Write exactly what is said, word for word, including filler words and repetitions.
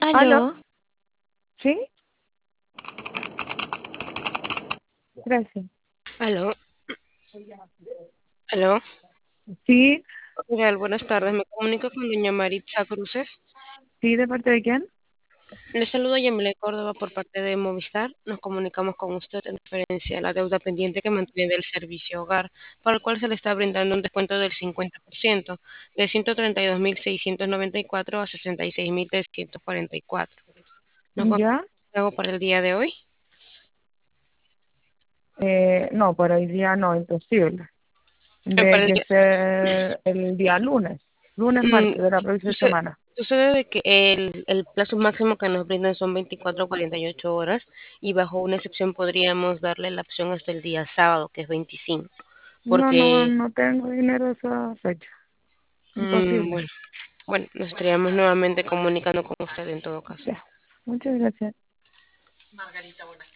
¿Aló? Aló, ¿Sí? Gracias. aló, aló. Sí, Real, buenas tardes. Me comunico con doña Maritza Cruces. sí, ¿de parte de quién? Le saludo a Yamile Córdoba por parte de Movistar. Nos comunicamos con usted en referencia a la deuda pendiente que mantiene del servicio hogar, para el cual se le está brindando un descuento del cincuenta por ciento, de ciento treinta y dos mil seiscientos noventa y cuatro a sesenta y seis mil trescientos cuarenta y cuatro. ¿No ¿Ya? hago para el día de hoy? Eh, no, por hoy día no, imposible. Eh, De para el que día- ser el día lunes, lunes, Mm, martes de la próxima suce- semana. Sucede de que el, el plazo máximo que nos brindan son veinticuatro a cuarenta y ocho horas y bajo una excepción podríamos darle la opción hasta el día sábado, que es veinticinco, No, no, porque, no tengo dinero esa fecha. mm, Imposible. bueno, bueno, nos estaríamos nuevamente comunicando con usted en todo caso. Ya. Muchas gracias.